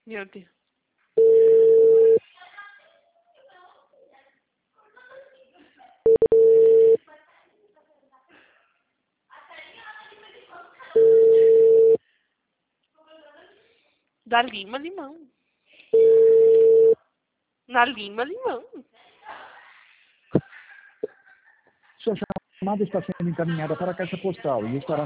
Meu Deus. Da Lima Limão. Na Lima Limão. Sua chamada está sendo encaminhada para a caixa postal e estará